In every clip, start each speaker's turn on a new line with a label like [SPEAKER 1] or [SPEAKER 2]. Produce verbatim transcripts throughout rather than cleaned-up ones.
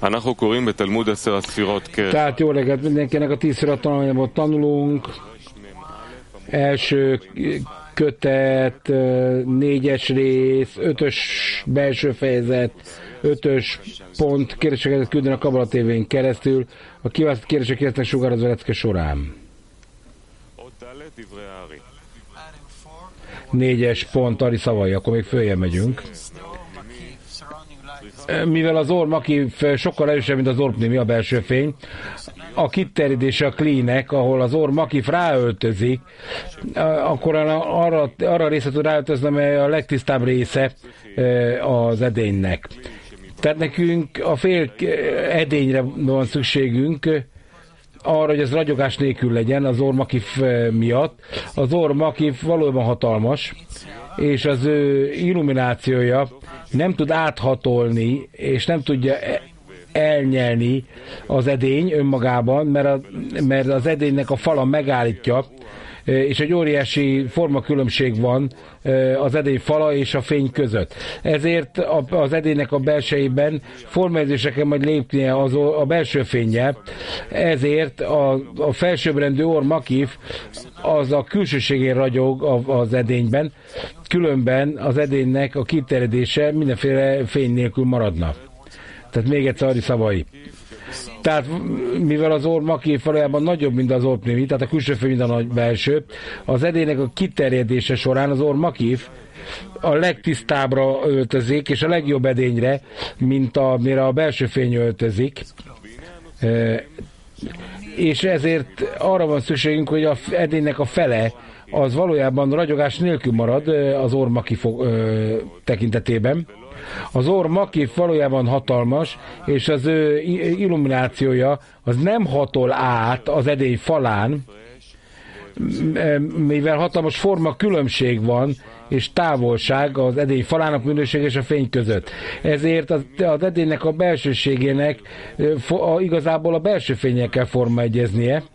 [SPEAKER 1] Tehát jó reggelt mindenkinek, a tíz szféra tanulmányából tanulunk. Első kötet, négyes rész, ötös belső fejezet, ötös pont, kérdéseket küldeni a Kabala tévén keresztül, a kiválasztott kérdések érkeznek sugározva lecke során. Négyes pont, Ari szavai, akkor még följebb megyünk. Mivel az Or Makif sokkal erősebb, mint az Or Pnimi, a belső fény, a kiterjedése a Kli-nek, ahol az Or Makif ráöltözik, akkor arra, arra a részre tud ráöltözni, amely a legtisztább része az edénynek. Tehát nekünk a fél edényre van szükségünk, arra, hogy ez ragyogás nélkül legyen az Or Makif miatt. Az Or Makif valójában hatalmas, és az ő illuminációja nem tud áthatolni, és nem tudja elnyelni az edény önmagában, mert, a, mert az edénynek a fala megállítja, és egy óriási formakülönbség van az edény fala és a fény között. Ezért az edénynek a belsejében formájzésre kell majd lépnie az, a belső fénnyel, ezért a, a felsőbbrendű Or Makif az a külsőségén ragyog az edényben, különben az edénynek a kiterjedése mindenféle fény nélkül maradna. Tehát még egyszer Ari szavai. Tehát mivel az Or Makif valójában nagyobb, mint az Or Pnimi, tehát a külső fény, mint a nagy belső, az edénynek a kiterjedése során az Or Makif a legtisztábbra öltözik, és a legjobb edényre, mint amire a belső fény öltözik. És ezért arra van szükségünk, hogy az edénynek a fele az valójában ragyogás nélkül marad az Or Makif tekintetében. Az Or Makif valójában hatalmas, és az ő illuminációja az nem hatol át az edény falán, mivel hatalmas forma különbség van, és távolság az edény falának minőség és a fény között. Ezért az, az edénynek a belsőségének a, igazából a belső fénnyel kell formaegyeznie,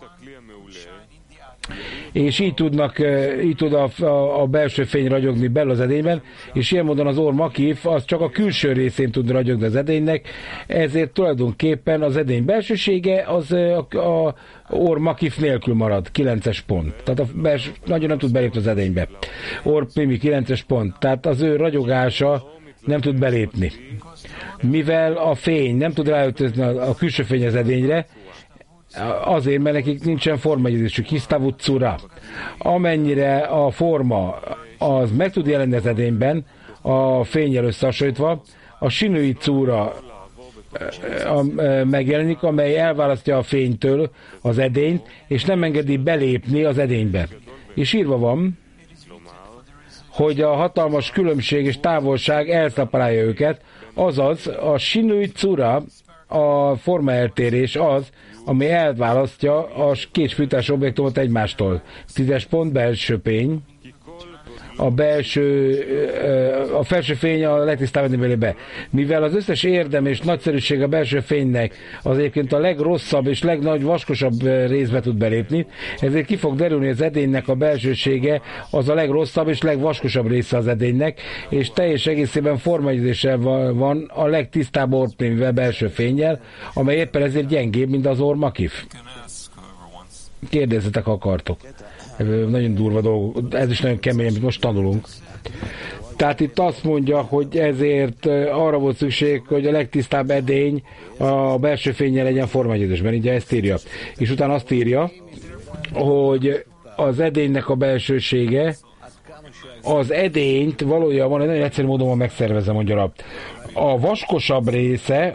[SPEAKER 1] és így tudnak, így tud a, a, a belső fény ragyogni belül az edényben, és ilyen módon az Or Makif az csak a külső részén tud ragyogni az edénynek, ezért tulajdonképpen az edény belsősége az a, a Or Makif nélkül marad, kilences pont. Tehát a belső, nagyon nem tud belépni az edénybe. Or Pnimi kilences pont. Tehát az ő ragyogása nem tud belépni. Mivel a fény nem tud ráöltözni a, a külső fény az edényre, azért, mert nekik nincsen formaegyezésük, hisztavutszura. Amennyire a forma az meg tud jelenni az edényben, a fénnyel összehasonlítva, a sinui cúra megjelenik, amely elválasztja a fénytől az edényt, és nem engedi belépni az edénybe. És írva van, hogy a hatalmas különbség és távolság elszeparálja őket, azaz a sinui cúra, a formaeltérés az, ami elválasztja a két fűtás objektumot egymástól. Tízes pont, belső fény. A belső, a felső fény a legtisztább edénybe. Mivel az összes érdem és nagyszerűség a belső fénynek az egyébként a legrosszabb és legnagy vaskosabb részbe tud belépni, ezért ki fog derülni az edénynek a belsősége az a legrosszabb és legvaskosabb része az edénynek, és teljes egészében formaegyezéssel van a legtisztább Or Pnimivel, belső fénnyel, amely éppen ezért gyengébb, mint az Or Makif. Kérdezzetek, ha akartok. Nagyon durva dolgok, ez is nagyon kemény, amit most tanulunk. Tehát itt azt mondja, hogy ezért arra volt szükség, hogy a legtisztább edény a belső fénnyel legyen formaegyezésben, így ezt írja. És utána azt írja, hogy az edénynek a belsősége, az edényt valójában nagyon egyszerű módon van megszervezve, mondja. A vaskosabb része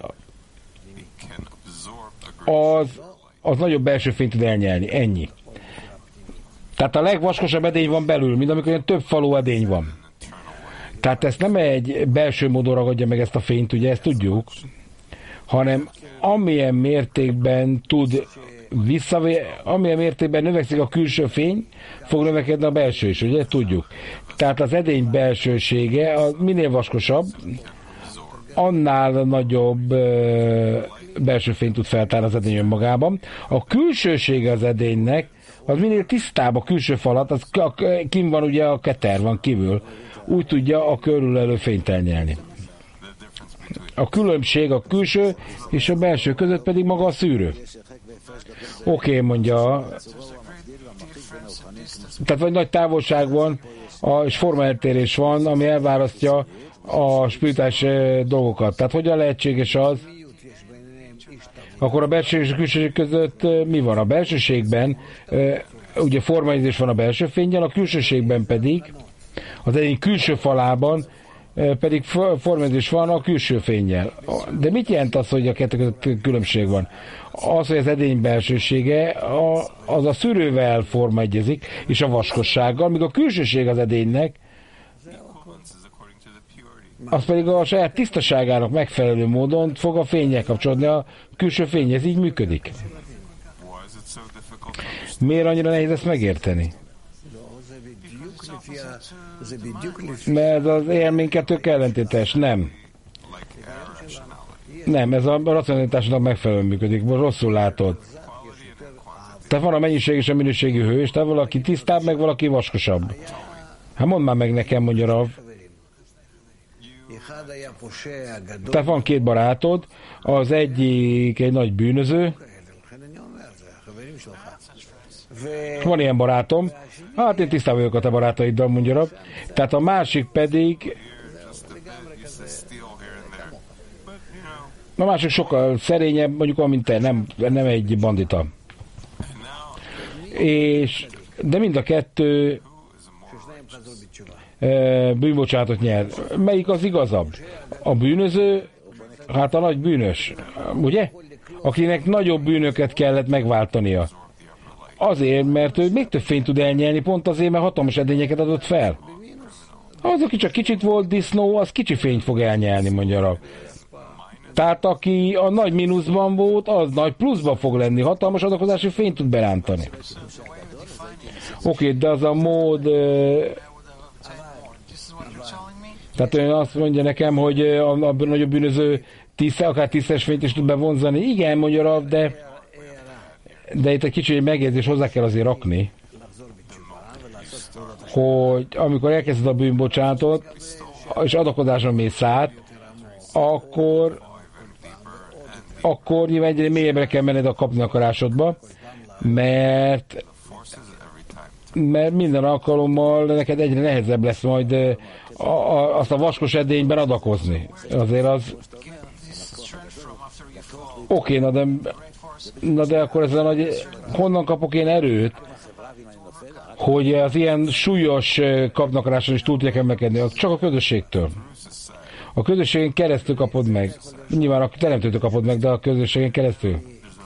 [SPEAKER 1] az, az nagyobb belső fényt tud elnyelni, ennyi. Tehát a legvaskosabb edény van belül, mint amikor több falú edény van. Tehát ezt nem egy belső módon ragadja meg ezt a fényt, ugye, ezt tudjuk, hanem amilyen mértékben tud visszavé, amilyen mértékben növekszik a külső fény, fog növekedni a belső is, ugye, tudjuk. Tehát az edény belsősége, a minél vaskosabb, annál nagyobb ö, belső fényt tud feltárni az edény önmagában. A külsősége az edénynek, az minél tisztább a külső falat, az kim van ugye a keter van kívül, úgy tudja a körülelő fényt elnyelni. A különbség a külső és a belső között pedig maga a szűrő. Oké, okay, mondja. Tehát vagy nagy távolság van, és formaeltérés van, ami elválasztja a spiritás dolgokat. Tehát hogyan lehetséges az, akkor a belső és a külsőség között mi van? A belsőségben ugye formaidés van a belső fénnyel, a külsőségben pedig az egyik külső falában pedig formaidés van a külső fénnyel. De mit jelent az, hogy a kettő között különbség van? Az, hogy az edény belsősége az a szűrővel formaegyezik, és a vaskossággal, míg a külsőség az edénynek, az pedig a saját tisztaságának megfelelő módon fog a fénnyel kapcsolódni, a külső fény, ez így működik. Miért annyira nehéz ezt megérteni? Mert az élmény tök ellentétes, nem. Nem, ez a racionalitásnak megfelelően működik, most rosszul látod. Tehát van a mennyiség és a minőségi hő, és tehát valaki tisztább, meg valaki vaskosabb. Hát mondd már meg nekem, mondja Rav. Tehát van két barátod, az egyik egy nagy bűnöző, van ilyen barátom, hát én tisztában vagyok a te barátaiddal, mondja Rav. Tehát a másik pedig, a másik sokkal szerényebb, mondjuk olyan, mint te, nem, nem egy bandita. És, de mind a kettő e, bűnbocsánatot nyer. Melyik az igazabb? A bűnöző, hát a nagy bűnös, ugye? Akinek nagyobb bűnöket kellett megváltania. Azért, mert ő még több fényt tud elnyelni, pont azért, mert hatalmas edényeket adott fel. Az, aki csak kicsit volt disznó, az kicsi fényt fog elnyelni, mondja Rav. Tehát aki a nagy mínuszban volt, az nagy pluszban fog lenni, hatalmas adakozási fényt tud berántani. Oké, okay, de az a mód... Tehát ön azt mondja nekem, hogy a, a nagyobb bűnöző tízszer, akár tízszeres fényt is tud bevonzani. Igen, mondja Rav, de, de itt egy kicsi megjegyzés hozzá kell azért rakni, hogy amikor elkezded a bűnbocsánatot, és adakozáson mész át, akkor akkor nyilván egyre mélyebbre kell menned a kapni akarásodba, mert mert minden alkalommal neked egyre nehezebb lesz majd a, a, azt a vaskos edényben adakozni. Azért az oké, okay, na de na de akkor ez a nagy, honnan kapok én erőt, hogy az ilyen súlyos kapnakaráson is túl tudják emelkedni? Csak a közösségtől. A közösségen keresztül kapod meg. Nyilván a teremtőtől kapod meg, de a közösségen keresztül.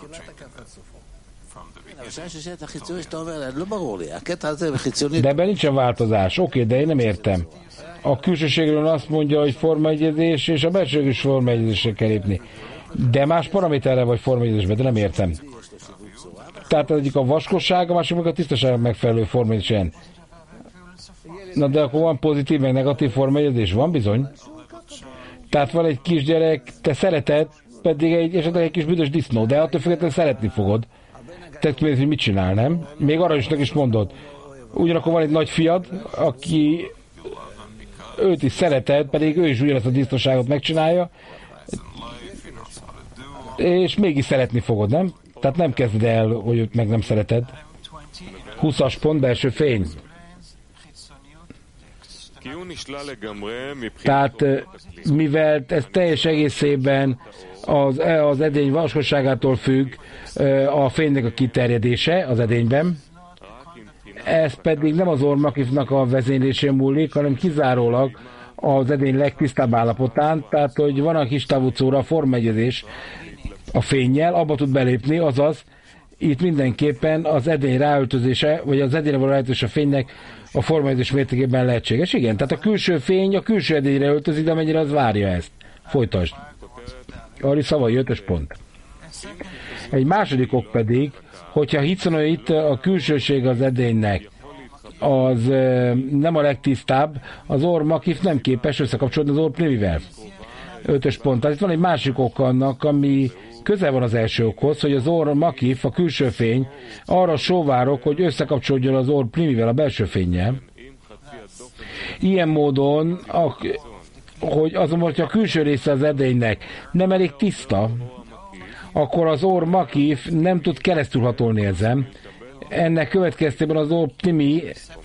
[SPEAKER 1] De ebben nincsen változás. Oké, de én nem értem. A külsőségről azt mondja, hogy formaegyezés, és a belsőségről is formaegyezésre kell lépni. De más paraméterre vagy formaegyezésbe, de nem értem. Tehát az egyik a vaskosság, a másik meg a tisztaság megfelelő formaegyezésen. Na de akkor van pozitív, meg negatív formaegyezés? Van bizony. Tehát van egy kisgyerek, te szereted, pedig egy, esetleg egy kis büdös disznó, de attól függetlenül szeretni fogod. Te tudod, hogy mit csinál, nem? Még arra is is mondod. Ugyanakkor van egy nagy fiad, aki őt is szereted, pedig ő is ugyanazt a disznóságot megcsinálja, és mégis szeretni fogod, nem? Tehát nem kezded el, hogy őt meg nem szereted. húszas pont, belső fény. Tehát mivel ez teljes egészében az, az edény vaskosságától függ a fénynek a kiterjedése az edényben, ez pedig nem az ormakifnak a vezénylésén múlik, hanem kizárólag az edény legtisztább állapotán, tehát hogy van a kis tavucóra a formegyezés a fénnyel, abba tud belépni, azaz itt mindenképpen az edény ráöltözése, vagy az edényre való ráöltözés a fénynek a formányozás mértékében lehetséges. Igen, tehát a külső fény a külső edényre öltözik, de amennyire az várja ezt. Folytasd. Ari szavai ötös pont. Egy második ok pedig, hogyha hiszem, hogy itt a külsőség az edénynek az nem a legtisztább, az orr makif nem képes összekapcsolódni az orr primivel. Ötös pont. Tehát itt van egy másik ok annak, ami közel van az első okhoz, hogy az orr makif, a külső fény, arra sóvárok, hogy összekapcsolódjon az orr primivel, a belső fénnyel. Ilyen módon a, hogy azonban, hogyha a külső része az edénynek nem elég tiszta, akkor az Or Makif nem tud keresztülhatolni ezen. Ennek következtében az Or Pnimi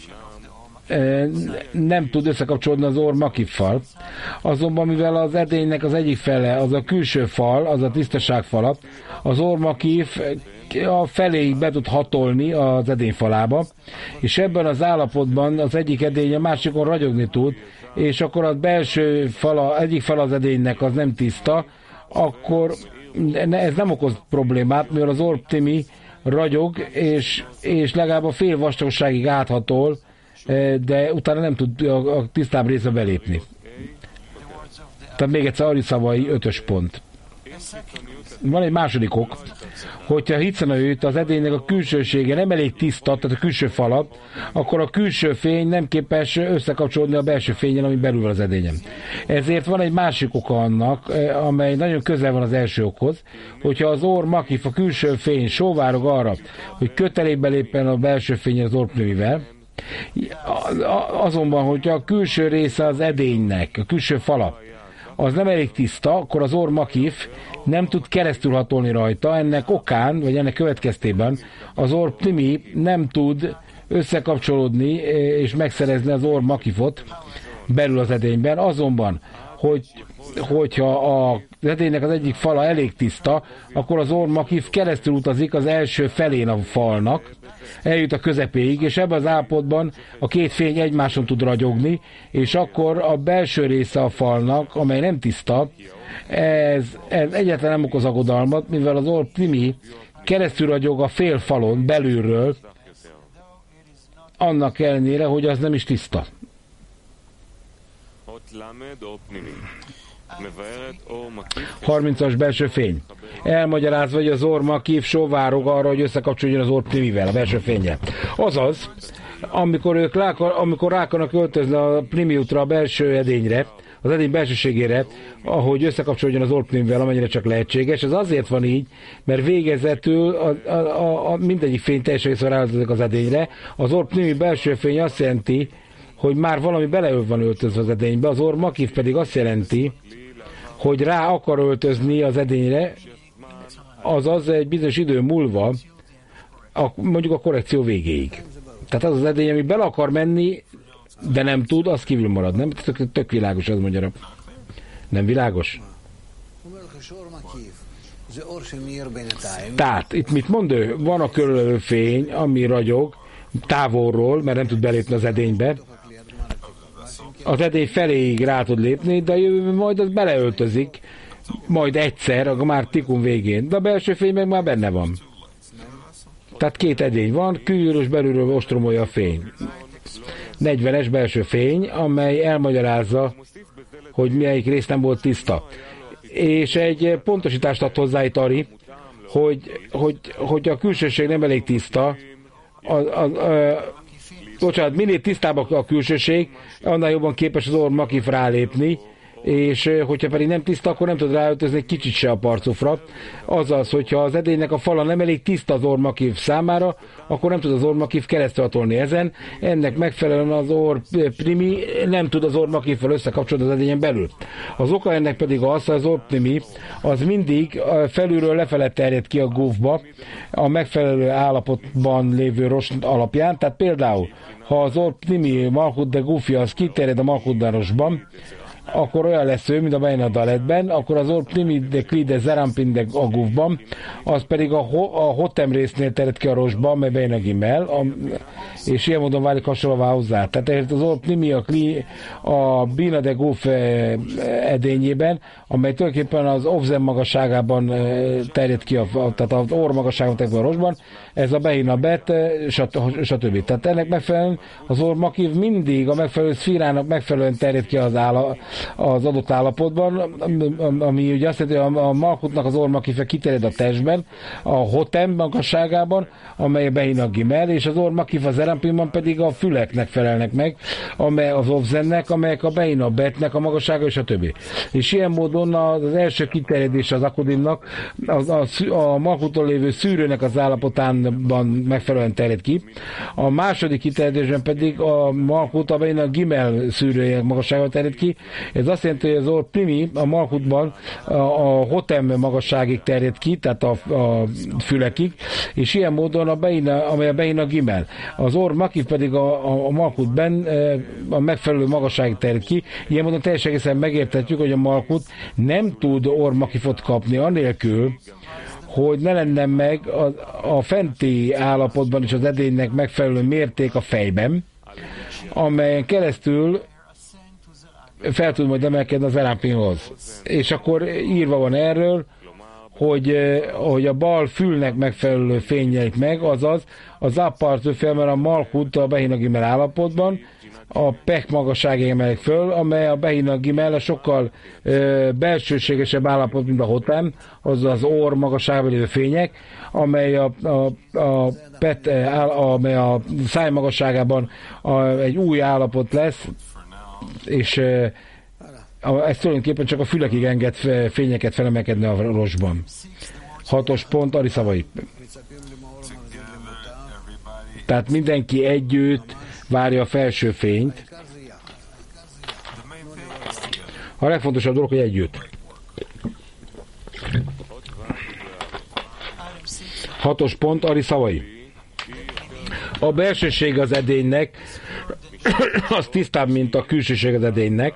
[SPEAKER 1] nem tud összekapcsolódni az Or Makiffal. Azonban, mivel az edénynek az egyik fele, az a külső fal, az a tisztaságfala, az Or Makif a feléig be tud hatolni az edényfalába, és ebben az állapotban az egyik edény a másikon ragyogni tud, és akkor a belső fala, egyik fala az edénynek az nem tiszta, akkor ez nem okoz problémát, mivel az Or Pnimi ragyog, és, és legalább a fél vastagságig áthatol, de utána nem tud a, a tisztább részbe belépni. Tehát még egyszer Ariszavai ötös pont. Van egy második ok, hogyha hiszen őt az edénynek a külsősége nem elég tiszta, tehát a külső falat, akkor a külső fény nem képes összekapcsolódni a belső fényen, ami belül van az edényen. Ezért van egy másik oka annak, amely nagyon közel van az első okhoz, hogyha az Or Makif, a külső fény sóvárog arra, hogy kötelékbe lépjen a belső fényen az Or Pnimivel, azonban, hogyha a külső része az edénynek, a külső fala, az nem elég tiszta, akkor az Or Makif nem tud keresztülhatolni rajta, ennek okán, vagy ennek következtében az Or Pnimi nem tud összekapcsolódni és megszerezni az Or Makifot belül az edényben, azonban, hogy, hogyha az edénynek az egyik fala elég tiszta, akkor az Or Makif keresztül utazik az első felén a falnak, eljut a közepéig, és ebben az állapotban a két fény egymáson tud ragyogni, és akkor a belső része a falnak, amely nem tiszta, ez, ez egyáltalán nem okoz aggodalmat, mivel az Or Pnimi keresztül ragyog a fél falon belülről, annak ellenére, hogy az nem is tiszta. harmincas belső fény. Elmagyarázva, hogy az Or Makif sóvárog arra, hogy összekapcsoljon az Or Pnimivel, a belső fénye. Azaz, amikor ők rá, amikor rá akarnak öltözni a Pnimi útra, a belső edényre, az edény belsőségére, ahogy összekapcsolódjon az Or Pnimivel, amennyire csak lehetséges. Ez azért van így, mert végezetül a, a, a, a mindegyik fény teljesen részben ráöltözik az edényre. Az Or Pnimi belső fény azt jelenti, hogy már valami bele van öltözve az edénybe, az Or Makif pedig azt jelenti, hogy rá akar öltözni az edényre, azaz egy bizonyos idő múlva, a, mondjuk a korrekció végéig. Tehát az az edény, ami bele akar menni, de nem tud, az kívül marad. Nem? Tök, tök világos az magyarra. Nem világos? Tehát, itt mit mond ő? Van a körülölő fény, ami ragyog távolról, mert nem tud belépni az edénybe. Az edény feléig rá tud lépni, de jövő majd az beleöltözik, majd egyszer, akkor már tikum végén. De a belső fény meg már benne van. Tehát két edény van, kívülről és belülről ostromolja a fény. negyvenes belső fény, amely elmagyarázza, hogy melyik rész nem volt tiszta. És egy pontosítást ad hozzá itt Ari, hogy, hogy, hogy a külsőség nem elég tiszta, a, a, a, bocsánat, minél tisztább a külsőség, annál jobban képes az Or Makif rálépni, és hogyha pedig nem tiszta, akkor nem tud ráöltözni egy kicsit se a parcufra. Azaz, hogyha az edénynek a fala nem elég tiszta az Or Makif számára, akkor nem tud az Or Makif keresztülhatolni ezen. Ennek megfelelően az Or Pnimi nem tud az Or Makiffal összekapcsolódni az edényen belül. Az oka ennek pedig az, hogy az Or Pnimi az mindig felülről lefele terjed ki a gufba a megfelelő állapotban lévő rost alapján. Tehát például, ha az Or Pnimi Malchut de Gufi az kiterjed a Malchut de rosban, akkor olyan lesz ő, mint a Bein Daletben, akkor az Or Pnimi de Kli de Zerampin de Agufban, az pedig a, ho, a Hotem résznél terjed ki a rosba, mely Bein a Gimel, a, és ilyen módon válik hasonlóvá hozzá. Tehát az Or Pnimi a Kli a Bina de Guf edényében, amely tulajdonképpen az Ovzen magasságában terjed ki, a, tehát az Or magasságban terjed ki a rosban, ez a Bein a Bet, stb. Tehát ennek megfelelően az Or Makif mindig a megfelelő szfírának megfelelően terjed ki az álla, az adott állapotban, ami ugye azt jelenti, hogy a Malchutnak az Or Makife kiterjed a testben, a Hotem magasságában, amely a Bein a Gimel, és az Or Makif az Zerampinban pedig a füleknek felelnek meg, amely az Ovzennek, amelyek a Bein a Betnek a magassága, és a többi. És ilyen módon az első kiterjedés az Akodimnak az, a, a Malchuttól lévő szűrőnek az állapotában megfelelően terjed ki. A második kiterjedésben pedig a Malchut a Bein a Gimel szűrőjének magasságban terjed ki, Ez azt jelenti, hogy az Or Primi a Malkutban a, a Hotem magasságig terjed ki, tehát a, a fülekig, és ilyen módon a Beina, amely a Beina Gimel. Az Or Makif pedig a, a, a Malkutben a megfelelő magasságig terjed ki. Ilyen módon teljesen egészen megértetjük, hogy a Malkut nem tud Or Makifot kapni anélkül, hogy ne lenne meg a, a fenti állapotban is az edénynek megfelelő mérték a fejben, amelyen keresztül fel tud majd emelkedni az Erámpinhoz. És akkor írva van erről, hogy, hogy a bal fülnek megfelelő fényelik meg, azaz az apart fel, a Malkut a Behina Gimel állapotban, a Pek magasságig emelik föl, amely a Behina Gimel a sokkal ö, belsőségesebb állapot, mint a Hotem, az az Or magasságban lévő fények, amely a, a, a, pet, amely a száj magasságában a, egy új állapot lesz, és ö, ez tulajdonképpen csak a fülekig enged fényeket felemelkedni a rosban. Hatos pont, Ari szavai. Tehát mindenki együtt várja a felső fényt. A legfontosabb dolog, hogy együtt. Hatos pont, Ari szavai. A belsőség az edénynek az tisztább, mint a külsőség az edénynek.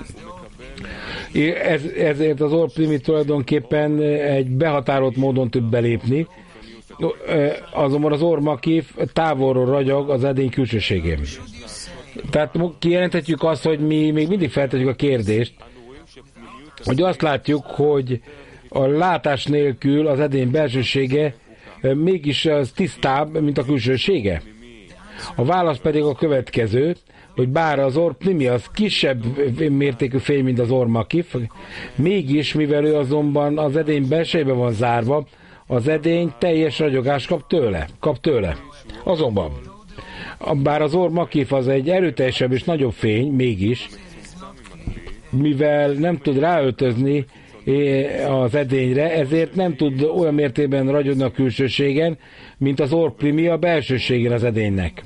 [SPEAKER 1] Ez, ezért az Or Primi tulajdonképpen egy behatárolt módon tud belépni, azonban az Or Makif távolról ragyog az edény külsőségén. Tehát kijelenthetjük azt, hogy mi még mindig feltetjük a kérdést, hogy azt látjuk, hogy a látás nélkül az edény belsősége mégis az tisztább, mint a külsősége. A válasz pedig a következő, hogy bár az Or Primi az kisebb mértékű fény, mint az Or Makif, mégis, mivel ő azonban az edény belsejében van zárva, az edény teljes ragyogást kap tőle. Kap tőle. Azonban, bár az Or Makif az egy erőteljesebb és nagyobb fény, mégis, mivel nem tud ráöltözni az edényre, ezért nem tud olyan mértékben ragyogni a külsőségen, mint az Or Primi a belsőségén az edénynek.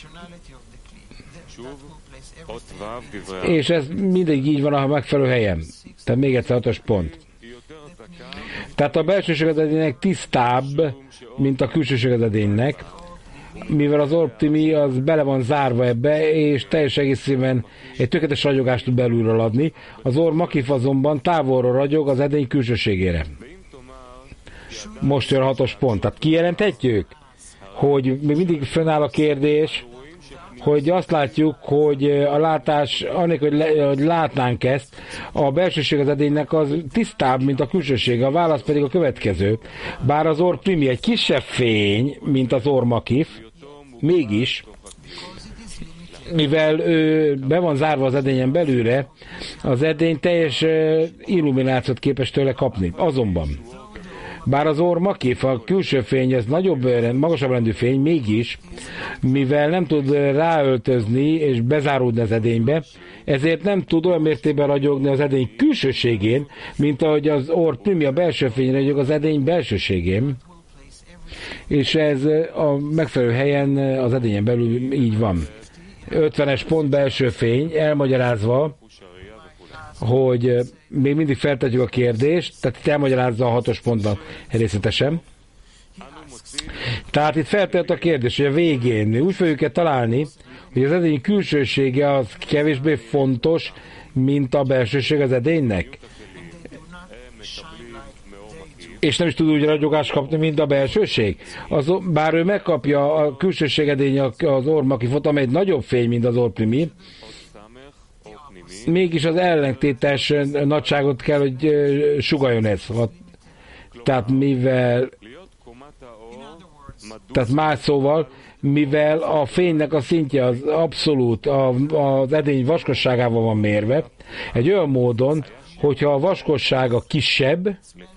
[SPEAKER 1] És ez mindig így van a megfelelő helyen. Tehát még egyszer hatos pont. Tehát a belsőség az edénynek tisztább, mint a külsőség az edénynek, mivel az Or Primi az bele van zárva ebbe, és teljes egészében egy tökéletes ragyogást tud belülről adni. Az Or Makif azonban távolról ragyog az edény külsőségére. Most jön a hatos pont. Tehát kijelenthetjük, hogy még mindig fennáll a kérdés, hogy azt látjuk, hogy a látás, annélkül, hogy, le, hogy látnánk ezt, a belsőség az edénynek az tisztább, mint a külsőség. A válasz pedig a következő. Bár az Or Primi egy kisebb fény, mint az Or Makif, mégis, mivel ő be van zárva az edényen belőle, az edény teljes illuminációt képes tőle kapni. Azonban, bár az Or Makif, a külső fény, ez nagyobb, magasabb rendű fény, mégis, mivel nem tud ráöltözni és bezáródni az edénybe, ezért nem tud olyan mértékben ragyogni az edény külsőségén, mint ahogy az Or Primi a belső fény ragyog az edény belsőségén. És ez a megfelelő helyen az edényen belül így van. ötvenes pont belső fény, elmagyarázva, hogy még mindig feltetjük a kérdést, tehát itt elmagyarázza a hatos pontban részletesen. Tehát itt feltett a kérdés, hogy a végén mi úgy fogjuk-e találni, hogy az edény külsősége az kevésbé fontos, mint a belsőség az edénynek. És nem is tud úgy ragyogást kapni, mint a belsőség. Az, bár ő megkapja a külsőség edény az Or Makifot, amely egy nagyobb fény, mint az Or Primi, mégis az ellentétes nagyságot kell, hogy sugalljon ez. Tehát mivel, tehát más szóval, mivel a fénynek a szintje az abszolút az edény vaskosságával van mérve, egy olyan módon, hogyha a vaskossága kisebb,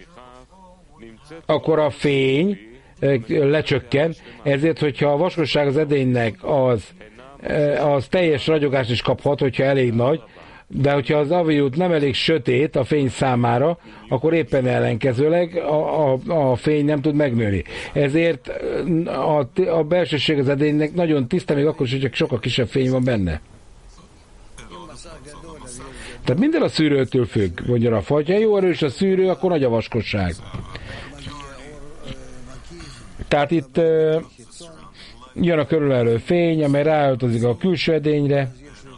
[SPEAKER 1] akkor a fény lecsökken, ezért, hogyha a vaskosság az edénynek az, az teljes ragyogást is kaphat, hogyha elég nagy, de hogyha az aviút nem elég sötét a fény számára, akkor éppen ellenkezőleg a, a, a fény nem tud megnőni. Ezért a, a belsőség az edénynek nagyon tiszta, még akkor is, hogy csak sokkal kisebb fény van benne. Tehát minden a szűrőtől függ, mondja a fa. Ha jó erős a szűrő, akkor nagy a vaskosság. Tehát itt uh, jön a körülelő fény, amely ráöltözik a külső edényre,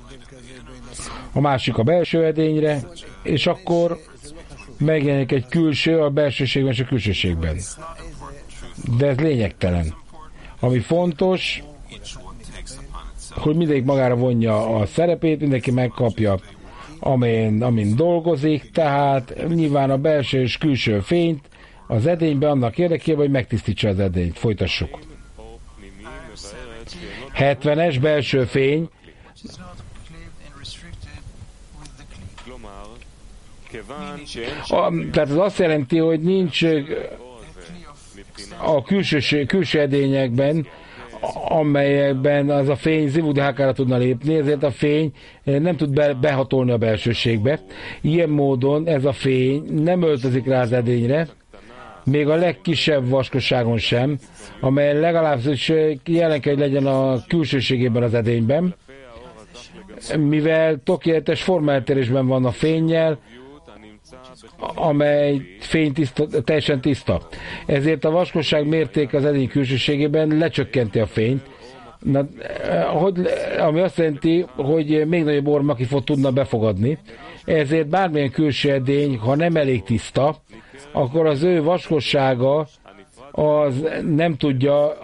[SPEAKER 1] a másik a belső edényre, és akkor megjelenik egy külső a belsőségben és a külsőségben. De ez lényegtelen. Ami fontos, hogy mindegyik magára vonja a szerepét, mindenki megkapja, amin, amin dolgozik, tehát nyilván a belső és külső fényt az edénybe annak érdekében, hogy megtisztítsa az edényt. Folytassuk. hetvenes belső fény. A, tehát az azt jelenti, hogy nincs a külső, külső edényekben, amelyekben az a fény zivudhákára tudna lépni, ezért a fény nem tud be, behatolni a belsőségbe. Ilyen módon ez a fény nem öltözik rá az edényre, még a legkisebb vaskosságon sem, amely legalább jelen kell, hogy legyen a külsőségében az edényben, mivel tökéletes formaeltérésben van a fénnyel, amely fény tiszta, teljesen tiszta. Ezért a vaskosság mértéke az edény külsőségében lecsökkenti a fényt, na, hogy, ami azt jelenti, hogy még nagyobb orrmakifot tudna befogadni. Ezért bármilyen külső edény, ha nem elég tiszta, akkor az ő vaskossága az nem tudja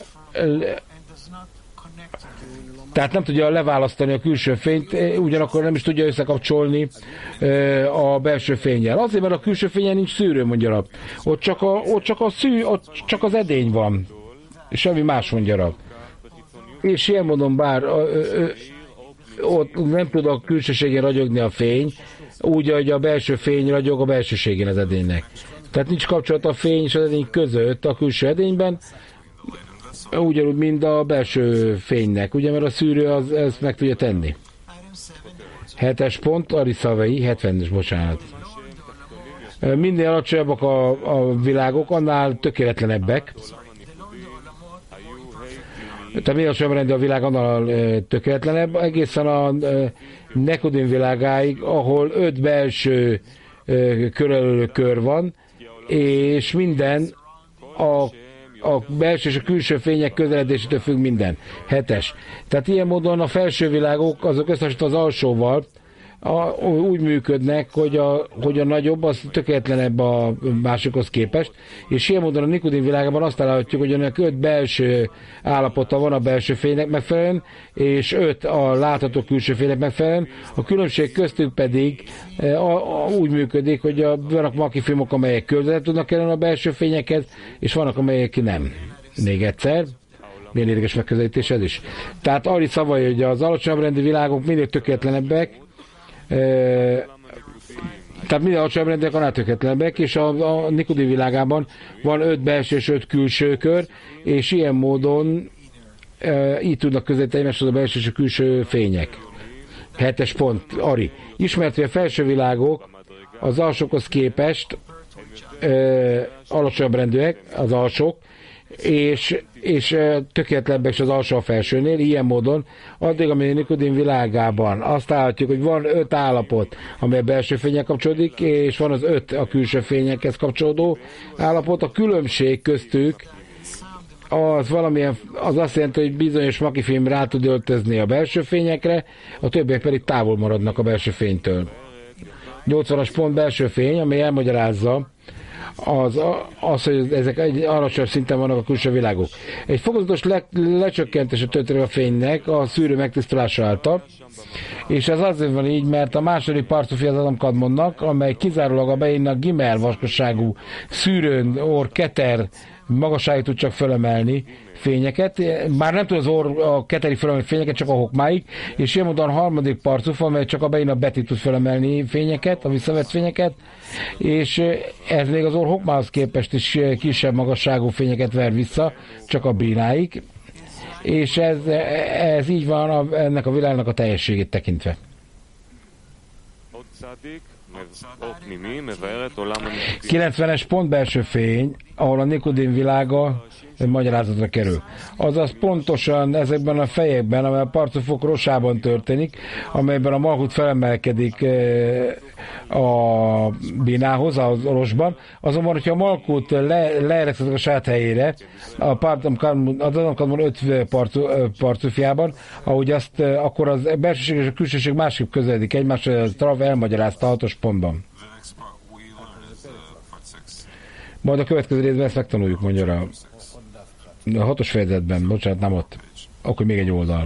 [SPEAKER 1] tehát nem tudja leválasztani a külső fényt, ugyanakkor nem is tudja összekapcsolni a belső fénnyel. Azért, mert a külső fényen nincs szűrő, mondja rá. Ott csak, a, ott csak, a szű, ott csak az edény van. Semmi más, mondja rá. És ilyen módon bár ö, ö, ott nem tud a külsőségén ragyogni a fény, úgy, hogy a belső fény ragyog a belsőségén az edénynek. Tehát nincs kapcsolat a fény és az edény között a külső edényben, ugyanúgy, mint a belső fénynek, ugye, mert a szűrő az, ezt meg tudja tenni. Hetes pont, Ariszavei, hetvenes, bocsánat. Minél alacsonyabbak a, a világok, annál tökéletlenebbek. Tehát minél alacsonyabb rendi a világ, annál tökéletlenebb. Egészen a Nikodim világáig, ahol öt belső körülölő kör van, és minden a a belső és a külső fények közeledésétől függ minden. Hetes. Tehát ilyen módon a felső világok, azok összehasonlítva az alsóval a, úgy működnek, hogy a, hogy a nagyobb az tökéletlenebb a másikhoz képest, és ilyen módon a Nikodim világában azt találhatjuk, hogy ennek öt belső állapota van a belső fénynek megfelelően, és öt a látható külső fénynek megfelelően. A különbség köztük pedig a, a, úgy működik, hogy a, vannak makifilmok, amelyek közel tudnak kerülni a belső fényekhez, és vannak, amelyek nem. Még egyszer. Milyen érdekes megközelítés ez is. Tehát Ari szavai, hogy az alacsonyabb rendi világok minél tökéletlenebbek, tehát minden alacsonyabb rendiek annál tökéletlenebbek, és a, a Nikodim világában van öt belső és öt külső kör, és ilyen módon e, így tudnak közelíteni egymáshoz a belső és a külső fények. Hetes pont, Ari. Ismert, hogy a felső világok az alsókhoz képest e, alacsonyabb rendűek, az alsók, és, és tökéletlebbek az alsó a felsőnél, ilyen módon, addig, amíg a Nikodim világában azt látjuk, hogy van öt állapot, amely a belső fények kapcsolódik, és van az öt a külső fényekhez kapcsolódó állapot. A különbség köztük az valamilyen, az azt jelenti, hogy bizonyos makifilm rá tud öltözni a belső fényekre, a többiek pedig távol maradnak a belső fénytől. nyolcvanas pont belső fény, ami elmagyarázza, az, az, hogy ezek egy alacsonyabb szinten vannak a külső világok. Egy fokozatos le, lecsökkentése történik a fénynek a szűrő megtisztulása által, és ez azért van így, mert a második parcufi az Adam Kadmonnak, amely kizárólag a beinnak gimel vaskosságú szűrőn, orr, keter magasságig tud csak fölemelni fényeket, már nem tud az orr a keteri fölemelni fényeket, csak a hokmáig, és ilyen módon a harmadik parcuf, amely csak a bein a beti tud fölemelni fényeket, a visszavett fényeket, és ez még az orr hokmához képest is kisebb magasságú fényeket ver vissza, csak a bínáig, és ez, ez így van a, ennek a világnak a teljességét tekintve. kilencvenes pont belső fény, ahol a Nikodin világa magyarázatra kerül. Azaz pontosan ezekben a fejekben, amely a Parcufok rosában történik, amelyben a Malhut felemelkedik a Binához, a rosban, azonban, hogyha a Malkut le, leereszkedik a saját helyére, a Adonakadmon öt Parcufjában, ahogy azt, akkor az belsőség és a külsőség másképp közeledik egymásra, a Trav elmagyarázta a hatos pontban. Majd a következő részben ezt megtanuljuk, mondja a, a hatos fejezetben, bocsánat, nem ott. Akkor még egy oldal.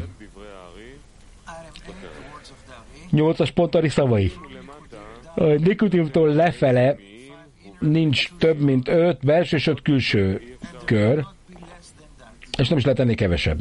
[SPEAKER 1] Nyolcas pont Ari szavai. A Nikotimtól lefele nincs több, mint öt belső és öt külső kör, és nem is lehet ennél kevesebb.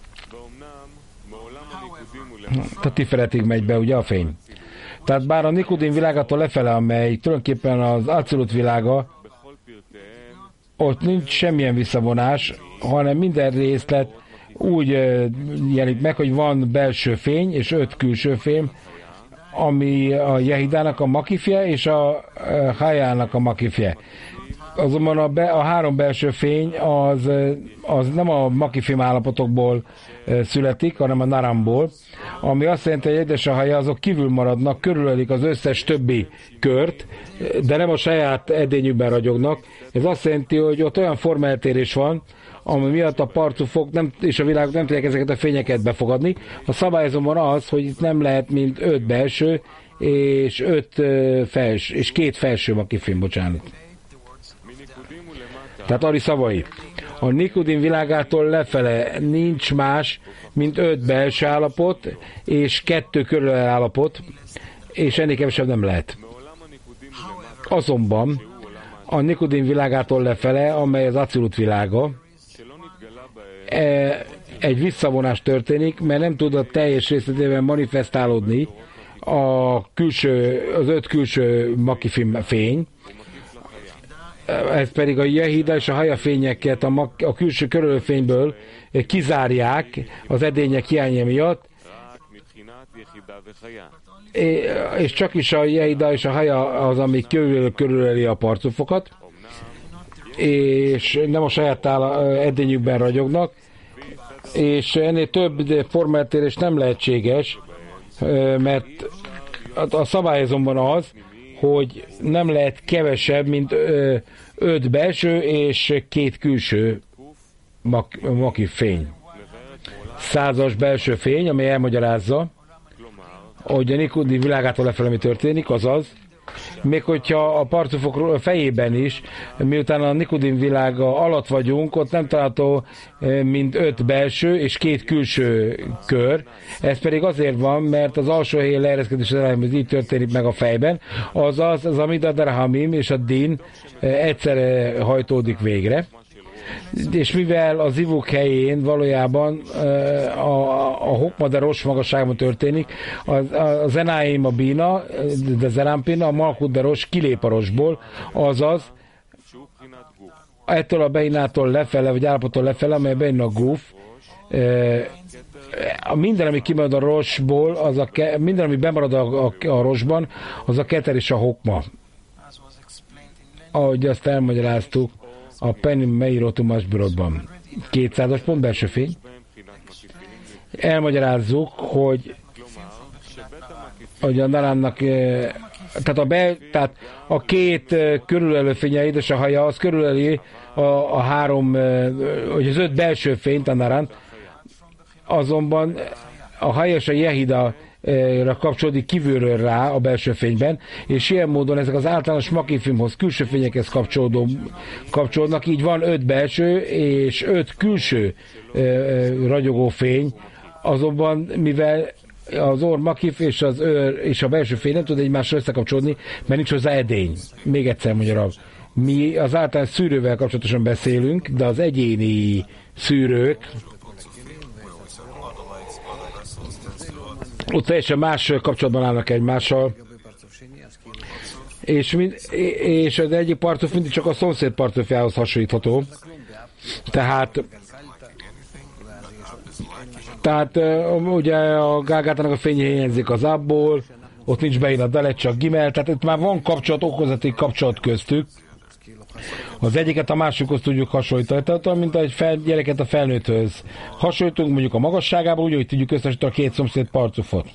[SPEAKER 1] Tehát Tiferet-ig megy be ugye a fény. Tehát bár a Nikodim világától lefele, amely tulajdonképpen az Acilut világa, ott nincs semmilyen visszavonás, hanem minden részlet úgy jelenik meg, hogy van belső fény és öt külső fény, ami a Jehidának a makifje és a Hajának a makifje. Azonban a, be, a három belső fény az, az nem a makifém állapotokból születik, hanem a naramból, ami azt jelenti, hogy egyes a haja azok kívül maradnak, körülölik az összes többi kört, de nem a saját edényükben ragyognak. Ez azt jelenti, hogy ott olyan formaeltérés van, ami miatt a Parcufok nem, és a világok nem tudják ezeket a fényeket befogadni. A szabály azonban az, hogy itt nem lehet mint öt belső és öt felső, és két felső makifém, bocsánat. Tehát Ari szavai. A Nikodim világától lefele nincs más, mint öt belső állapot, és kettő körül állapot, és ennél kevesebb nem lehet. Azonban a Nikodim világától lefele, amely az Acilut világa, egy visszavonás történik, mert nem tud a teljes részletében manifestálódni a külső, az öt külső makifim fény, ez pedig a Jehida és a Haja fényeket a, mak, a külső körülfényből kizárják az edények hiánya miatt, és csak is a Jehida és a Haja az, ami körül, körüleli a Parcufokat, és nem a saját edényükben ragyognak, és ennél több formaeltérés nem lehetséges, mert a szabály azonban az, hogy nem lehet kevesebb, mint öt belső és két külső mak, maki fény. Százas belső fény, ami elmagyarázza, hogy a Nikodim világától lefele mi történik, azaz, még hogyha a Parcufok fejében is, miután a Nikodim világa alatt vagyunk, ott nem található mint öt belső és két külső kör. Ez pedig azért van, mert az alsó helyen leereszkedés az elején, így történik meg a fejben, azaz az Amida Darahamim és a Din egyszerre hajtódik végre. És mivel az ivuk helyén valójában a, a Hokma de Rosh magasságban történik, a, a Zenáim a Bina, de Zerámpin, a Malkut de Rosh kilép a Roshból, azaz ettől a Beinától lefele, vagy állapottól lefele, amely Bein a Guf, a minden, ami kimarad a Roshból, az a, minden, ami bemarad a, a, a Roshban, az a Keter és a Hokma. Ahogy azt elmagyaráztuk a Penny Meirotumás Brodban. kétszázas pont belső fény. Elmagyarázzuk, hogy hogy a Naránnak tehát a, be, tehát a két körülelő fénye, és a Haja, az körüleli a, a három, vagy az öt belső fényt, a Narán, azonban a Haja és a Jehida kapcsolódik kívülről rá a belső fényben, és ilyen módon ezek az általános makifimhoz, külső fényekhez kapcsolódó, kapcsolódnak, így van öt belső és öt külső e, ragyogó fény, azonban mivel az orr makif és az őr és a belső fény nem tud egymással összekapcsolódni, mert nincs hozzá edény. Még egyszer magyarul. Mi az általános szűrővel kapcsolatosan beszélünk, de az egyéni szűrők ott teljesen más kapcsolatban állnak egymással, és, mind, és az egyik Parcuf mindig csak a szomszéd Parcufjához hasonlítható. Tehát tehát ugye a Gágátának a fénye hiányzik az abból, ott nincs bein a Dalet, csak Gimel, tehát itt már van kapcsolat, okozati kapcsolat köztük, Az egyiket a másikhoz tudjuk hasonlítani, tehát olyan, mint egy fel, gyereket a felnőtthöz hasonlítunk, mondjuk a magasságában, úgy, hogy tudjuk összesíteni a két szomszéd parcufot.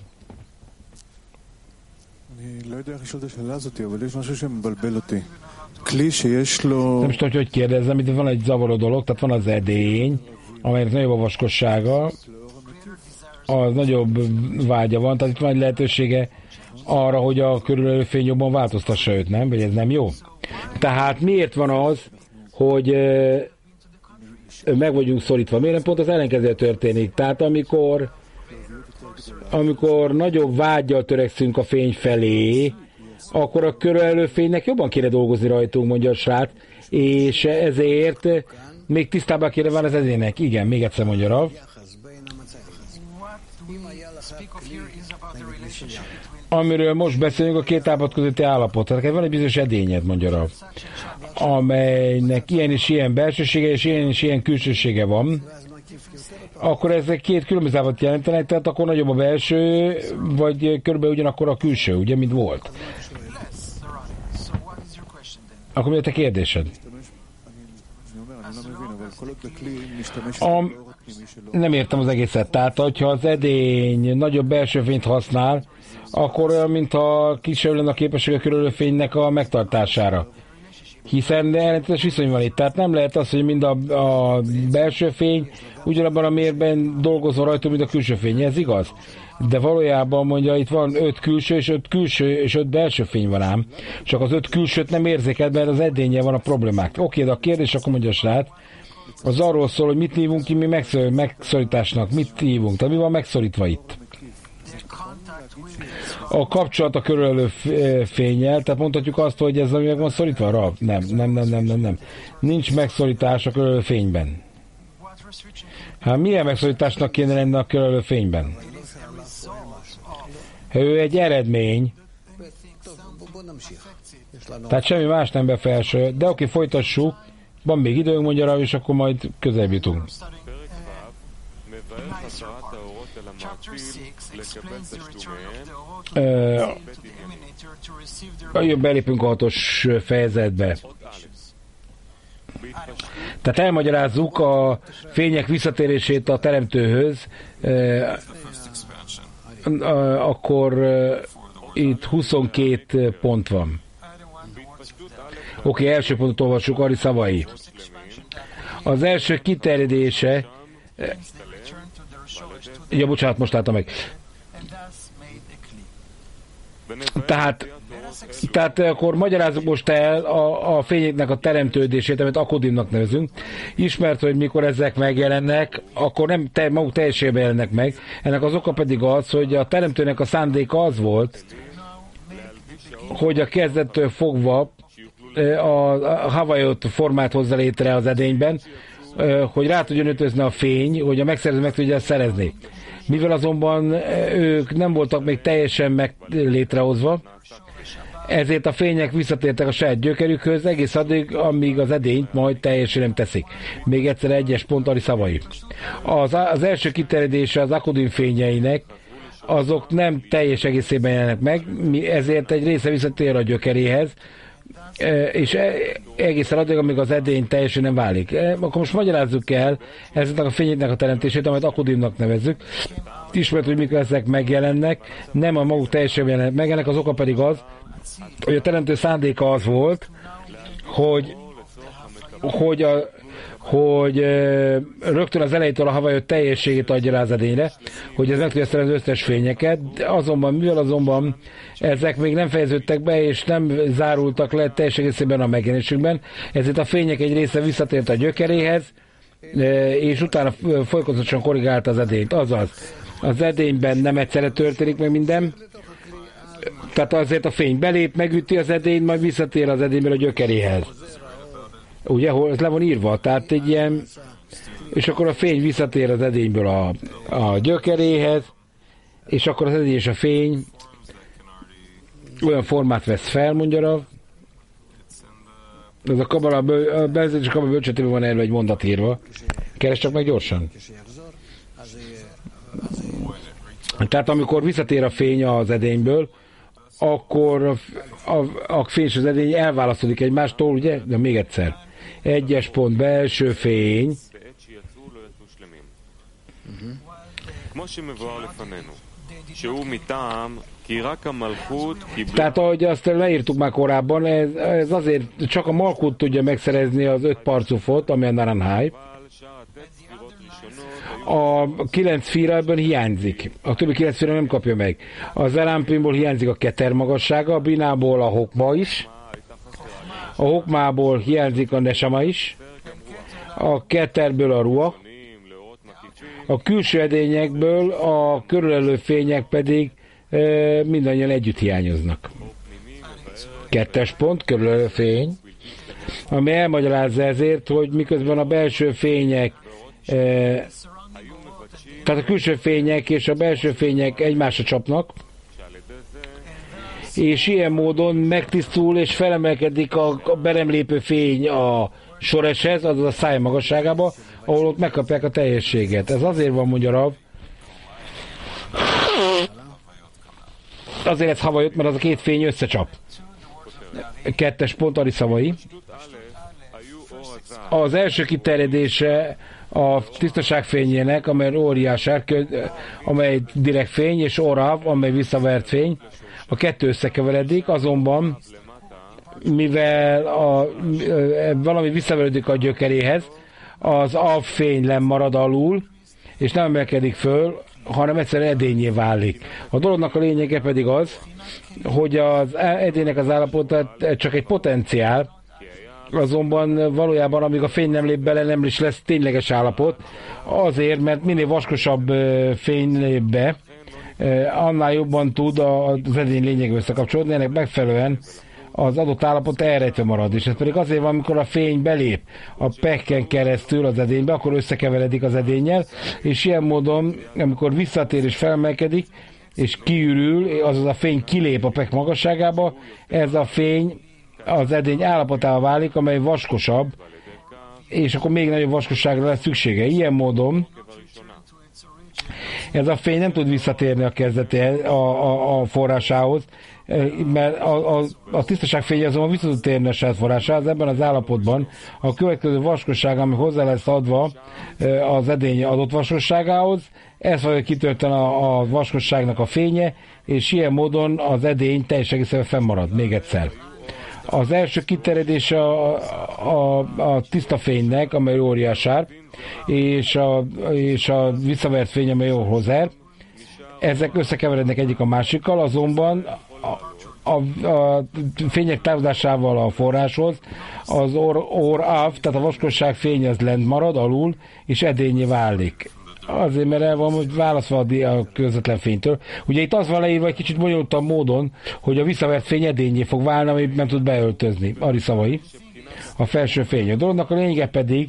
[SPEAKER 1] Nem is tudom, hogy kérdezzem, itt van egy zavaró dolog, tehát van az edény, amelynek nagyobb a vaskossága, az nagyobb vágya van, tehát itt van egy lehetősége arra, hogy a körülbelül fény jobban változtassa őt, nem? Vagy ez nem jó? Tehát miért van az, hogy meg vagyunk szorítva? Miért nem pont az ellenkező történik? Tehát amikor amikor nagyobb vággyal törekszünk a fény felé, akkor a körülbelül fénynek jobban kéne dolgozni rajtunk, mondja a srác, és ezért még tisztában kéne van az ezének. Igen, még egyszer mondja Rav. Amiről most beszélünk, a két állapot közötti állapot. Tehát van egy bizonyos edényed, mondja Rav, amelynek ilyen és ilyen belsősége, és ilyen és ilyen külsősége van. Akkor ezek két különböző állapot jelentenek, tehát akkor nagyobb a belső, vagy körülbelül ugyanakkor a külső, ugye, mint volt. Akkor mi a te kérdésed? A, nem értem az egészet. Tehát, hogyha az edény nagyobb belső fényt használ, akkor olyan, mintha kisebb lenne a képessége körülbelül fénynek a megtartására. Hiszen ellentétes viszony van itt. Tehát nem lehet az, hogy mind a, a belső fény ugyanabban a mérben dolgozol rajta, mint a külső fény. Ez igaz? De valójában mondja, itt van öt külső és öt külső és öt belső fény van ám. Csak az öt külsőt nem érzéked, mert az edénye van a problémák. Oké, de a kérdés akkor mondja a srác, az arról szól, hogy mit hívunk ki mi megszorításnak, mit hívunk, tehát mi van megszorítva itt? A kapcsolat a körülölő fénnyel, tehát mondhatjuk azt, hogy ez ami meg van szorítva? Rav? Nem, nem, nem, nem, nem, nem. Nincs megszorítás a körülölő fényben. Hát milyen megszorításnak kéne lenni a körülölő fényben? Ő egy eredmény, tehát semmi más nem befelső, de oké, folytassuk, van még időnk, mondja Rav, és akkor majd közelebb jutunk. Uh, belépünk a hatos fejezetbe. Tehát elmagyarázzuk a fények visszatérését a teremtőhöz, uh, uh, akkor uh, itt huszonkét pont van. Oké, okay, első pontot olvassuk, Ari szavai. Az első kiterjedése, uh, ja, bocsánat, most láttam meg. Tehát, tehát akkor magyarázzuk most el a, a fényeknek a teremtődését, amit akodimnak nevezünk. Ismert, hogy mikor ezek megjelennek, akkor nem te, maguk teljességben jelennek meg. Ennek az oka pedig az, hogy a teremtőnek a szándéka az volt, hogy a kezdettől fogva a, a Havajot formát hozza létre az edényben, hogy rá tudjon ötözni a fény, hogy a megszerző meg tudja szerezni. Mivel azonban ők nem voltak még teljesen meg létrehozva, ezért a fények visszatértek a saját gyökerükhöz egész addig, amíg az edényt majd teljesen nem teszik. Még egyszer egyes pont Ari szavai. Az, az első kiterjedése az akodin fényeinek, azok nem teljes egészében jelennek meg, ezért egy része visszatér a gyökeréhez, és egészen addig, amíg az edény teljesen nem válik. Akkor most magyarázzuk el ezeknek a fényeknek a teremtését, amit akodimnak nevezzük. Ismert, hogy mikor ezek megjelennek, nem a maguk teljesen jelennek meg, ennek az oka pedig az, hogy a teremtő szándéka az volt, hogy, hogy, a, hogy rögtön az elejétől a Havajot teljességét adja rá az edényre, hogy ez meg tudja szerezni az összes fényeket, de azonban, mivel azonban ezek még nem fejeződtek be, és nem zárultak le teljes egészében a megjelenésükben, ezért a fények egy része visszatért a gyökeréhez, és utána folyamatosan korrigálta az edényt. Azaz, az edényben nem egyszerre történik meg minden, tehát azért a fény belép, megüti az edényt, majd visszatér az edényből a gyökeréhez. Ugye, hol ez le van írva, tehát egy ilyen, és akkor a fény visszatér az edényből a, a gyökeréhez, és akkor az edény és a fény olyan formát vesz fel, mondja Rav. Ez a kabala, a benzites kabala bölcsetében van erre egy mondat írva. Keres csak meg gyorsan. Tehát amikor visszatér a fény az edényből, akkor a, a, a fény és az edény elválasztódik egymástól, ugye? De még egyszer. Egyes pont belső fény. Tehát ahogy azt leírtuk már korábban, ez, ez azért csak a Malkut tudja megszerezni az öt parcufot, ami a Naranhai. A kilenc fira ebben hiányzik. A többi kilenc fira nem kapja meg. Az Elámpimból hiányzik a Keter magassága, a Binából a Hokma is, a Hokmából hiányzik a Nesama is, a Keterből a Ruach, a külső edényekből a körülelő fények pedig e, mindannyian együtt hiányoznak. Kettes pont, körülelő fény, ami elmagyarázza ezért, hogy miközben a belső fények e, tehát a külső fények és a belső fények egymásra csapnak, és ilyen módon megtisztul és felemelkedik a, a belemlépő fény a soreshez, azaz a száj magasságába, ahol ott megkapják a teljességet. Ez azért van, mondja Rav. Azért ez havajött, mert az a két fény összecsap. Kettes pont, Ari szavai. Az első kiterjedése a tisztaság fényének, amely óriás, amely direkt fény, és Orav, amely visszavert fény. A kettő összekeveredik, azonban mivel a, valami visszaverődik a gyökeréhez, az alfény lemarad alul, és nem emelkedik föl, hanem egyszerűen edényé válik. A dolognak a lényege pedig az, hogy az edénynek az állapota csak egy potenciál, azonban valójában amíg a fény nem lép bele, nem is lesz tényleges állapot, azért, mert minél vaskosabb fény lép be, annál jobban tud az edény lényegbe összekapcsolódni, ennek megfelelően az adott állapot elrejtve marad, és ez pedig azért van, amikor a fény belép a pekken keresztül az edénybe, akkor összekeveredik az edénnyel, és ilyen módon, amikor visszatér és felemelkedik, és kiürül, azaz a fény kilép a pek magasságába, ez a fény az edény állapotává válik, amely vaskosabb, és akkor még nagyobb vaskosságra lesz szüksége. Ilyen módon ez a fény nem tud visszatérni a kezdetéhez, a, a, a forrásához, mert a, a, a tisztaság fény azonban vissza tud térni a saját forrásához. Ebben az állapotban a következő vaskosság, ami hozzá lesz adva az edény adott vaskosságához, ez fogja kitölteni a, a vaskosságnak a fénye, és ilyen módon az edény teljes egészében fennmarad. Még egyszer. Az első kiterjedés a, a, a tiszta fénynek, amely óriásár, és a, és a visszavert fény, amely jól hozzá. Ezek összekeverednek egyik a másikkal, azonban a, a, a fények távozásával a forráshoz az or, or av, tehát a vaskosság fény az lent marad, alul, és edényé válik. Azért, mert el van válaszva a közvetlen fénytől. Ugye itt az van leírva egy kicsit bonyolultabb módon, hogy a visszavert fény edényé fog válni, amit nem tud beöltözni. Ari szavai. A felső fény. A dolognak a lényege pedig,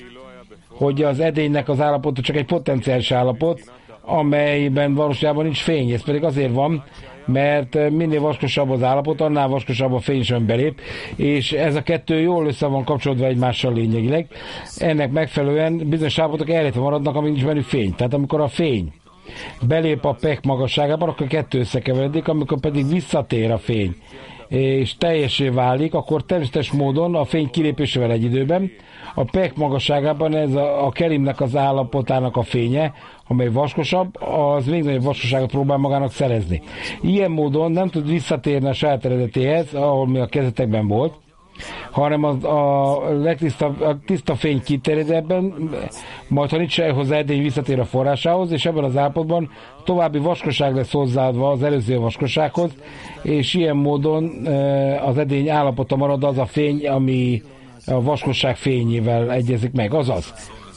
[SPEAKER 1] hogy az edénynek az állapota csak egy potenciális állapot, amelyben valóságban nincs fény. Ez pedig azért van, mert minél vaskosabb az állapot, annál vaskosabb a fény sem belép, és ez a kettő jól össze van kapcsolódva egymással lényegileg. Ennek megfelelően bizonyos állapotok elrejtve maradnak, amíg nincs bennük fény. Tehát amikor a fény belép a pek magasságában, akkor a kettő összekeveredik, amikor pedig visszatér a fény, és teljesé válik, akkor természetes módon a fény kilépésével egy időben a pek magasságában ez a, a kerimnek az állapotának a fénye, amely vaskosabb, az még nagyobb vaskoságot próbál magának szerezni. Ilyen módon nem tud visszatérni a saját eredetéhez, ahol mi a kezdetekben volt, hanem az, a legtiszta a tiszta fény kiterjed ebben, majd ha nincs hozzá edény, visszatér a forrásához, és ebben az állapotban további vaskosság lesz hozzáadva az előző vaskossághoz, és ilyen módon az edény állapota marad az a fény, ami a vaskosság fényével egyezik meg. Azaz,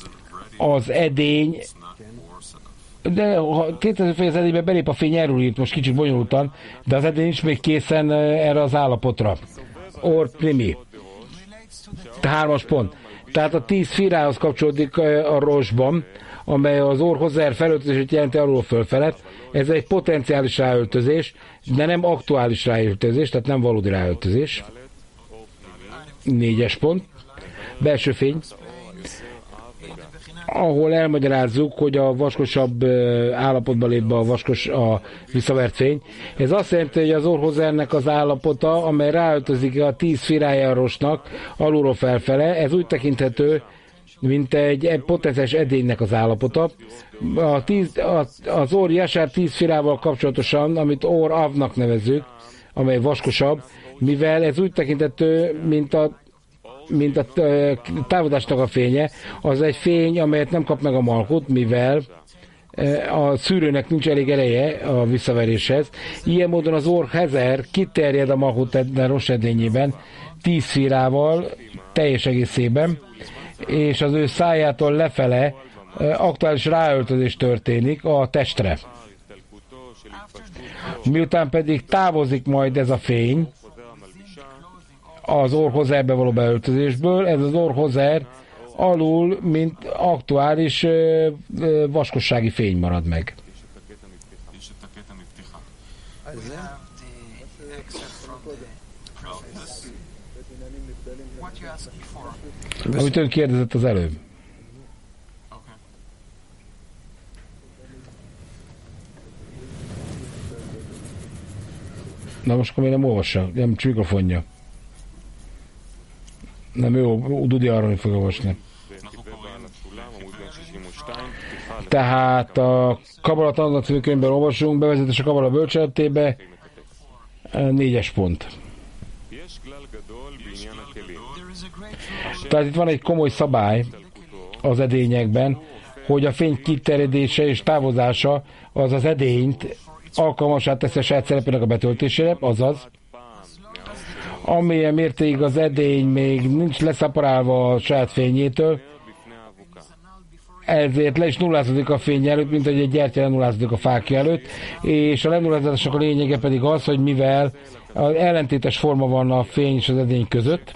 [SPEAKER 1] az edény, de ha kétezer fél az edényben belép a fény, erről írt most kicsit bonyolultan, de az edény is még készen erre az állapotra. Or primi. Hármas pont. Tehát a tíz firához kapcsolódik a rosban, amely az orr hozzáér felöltözését jelenti alul fölfelett. Ez egy potenciális ráöltözés, de nem aktuális ráöltözés, tehát nem valódi ráöltözés. Négyes pont. Belső fény. ahol elmagyarázzuk, hogy a vaskosabb állapotban lép be a vaskos, a visszavert fény. Ez azt jelenti, hogy az orhozernek az állapota, amely ráöltözik a tíz firájárosnak alulról felfele, ez úgy tekinthető, mint egy, egy potenciális edénynek az állapota. A tíz, a, az Or Jasár tíz firával kapcsolatosan, amit Or Avnak nevezzük, amely vaskosabb, mivel ez úgy tekintető, mint a, mint a távodásnak a fénye, az egy fény, amelyet nem kap meg a malkut, mivel a szűrőnek nincs elég ereje a visszaveréshez. Ilyen módon az Or Hezer kiterjed a malkut rossz edényében, tíz firával, teljes egészében, és az ő szájától lefele aktuális ráöltözés történik a testre. Miután pedig távozik majd ez a fény az orhozerbe való beöltözésből, ez az orhozer alul, mint aktuális vaskossági fény marad meg. Amit ön kérdezett az előbb. Na most akkor még nem olvassa, nem mikrofonja. Nem, jó, Dudi arra fog olvasni. Tehát a Kabala Tanulnak című könyvben olvasunk, bevezetés a Kabala bölcseletébe, négyes pont. Tehát itt van egy komoly szabály az edényekben, hogy a fény kiterjedése és távozása az az edényt alkalmassá teszi a saját szerepének a betöltésére, azaz amilyen mértékig az edény még nincs leszaporálva a saját fényétől, ezért le is nullázódik a fény előtt, mint hogy egy gyertya lenullázódik a fákja előtt, és a lenullázásnak a lényege pedig az, hogy mivel az ellentétes forma van a fény és az edény között,